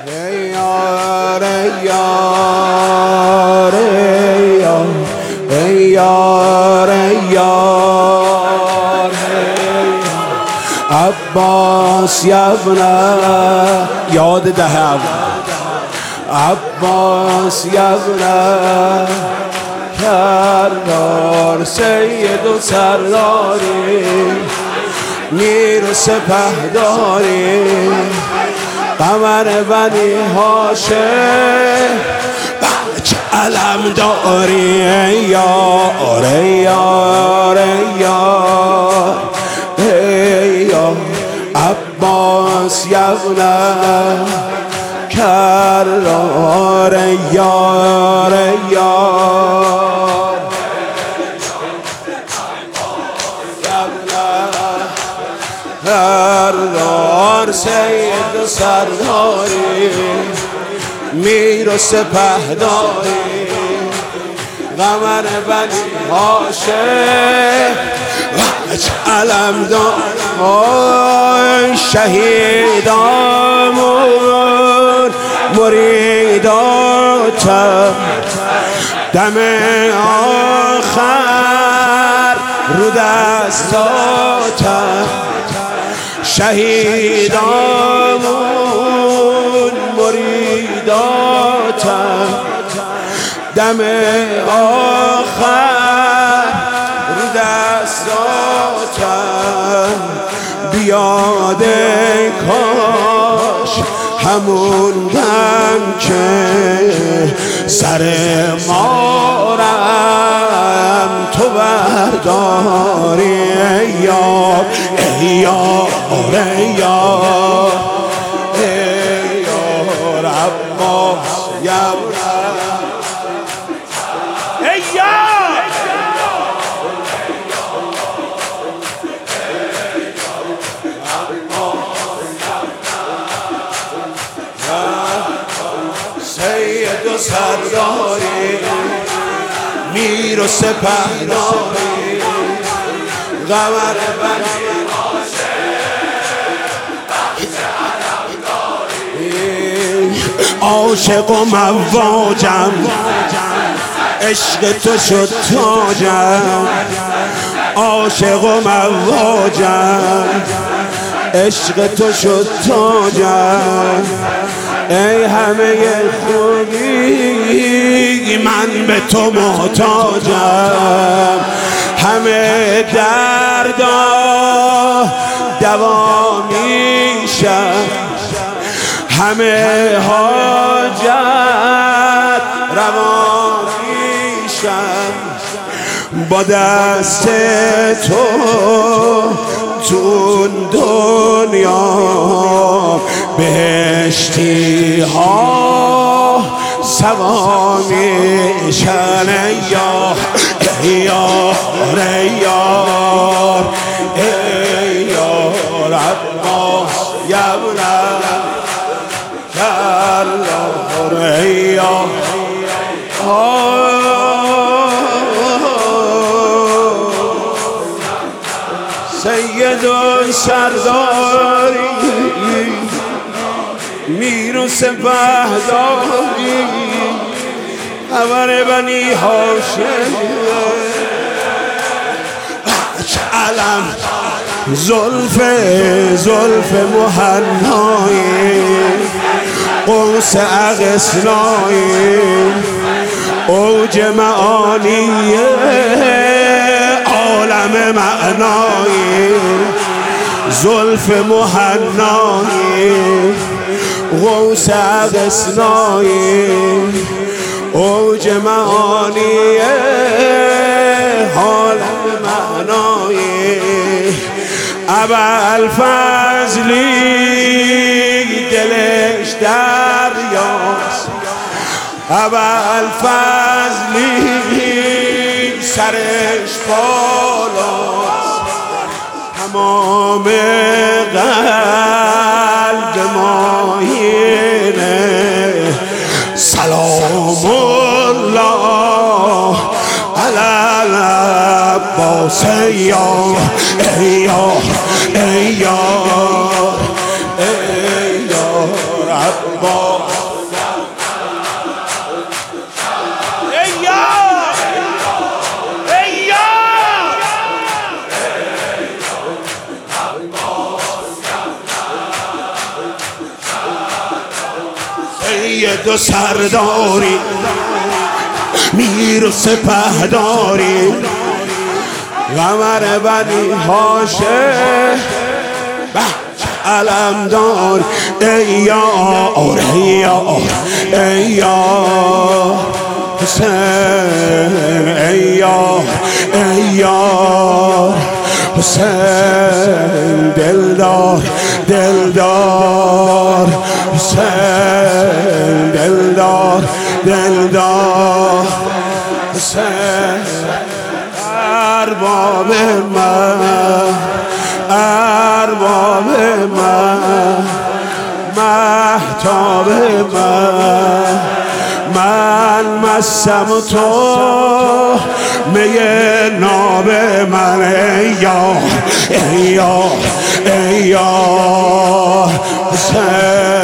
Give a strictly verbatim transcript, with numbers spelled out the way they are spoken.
ای یار ای یار ای یار ای یار عباس یبنه یاد دهم عباس یبنه کردار سید و سرداری میر و سپهداری قمر بنی هاشم بچه علم داری ای یار ای یار ای یار ای یار عباس یبنه کرار ای یار ای یار کردار سید و سرداری میر و سپهداری قمر بنی هاشم علم دار شهیدامون مریداتم دم آخر رو دستاتم شهیدامون مریداتم دم آخر رو دستاتم بیاد کاش همون دم که سر مارم تو برداری ای یار ای یار ای یار ای یار عباس یبنه ای یار سید و سرداری میر و سپهداری قمر بنی عاشق و مواجم عشق تو شد تاجم عاشق و مواجم عشق تو شد تاجم ای همه خوبی من به تو محتاجم همه دردا دوا میشم همه حاجت روا میشم با دست تو تو دنیا بهشتی ها سوا میشن ای یار ای یار ای یار ای یار عباس یبنه کرار ای یار سید و سرداری میر و سپهداری قمر بنی هاشم علم زلف زلف مهنایی قوس اغسنایی اوج معانی عالم معنایی زلف مهنایی غوث اغسنایی اوج معانی عالم معنایی ابوالفضلی دلش دریاست ابوالفضلی سرش بالاست تمام قلب ماهینه سلام الله علی العباس ای یار ای یار ای یار ای یار عباس سید و سرداری میر و سپهداری قمر بنی هاشم علمدار ای یار ای یار ای یار حسین ای یار ای یار حسین دلدار دلدار حسین دلدار دلدار حسین ارباب من ارباب من مهتاب من من مستم تو می ناب من ای یار ای یار ای یار حسین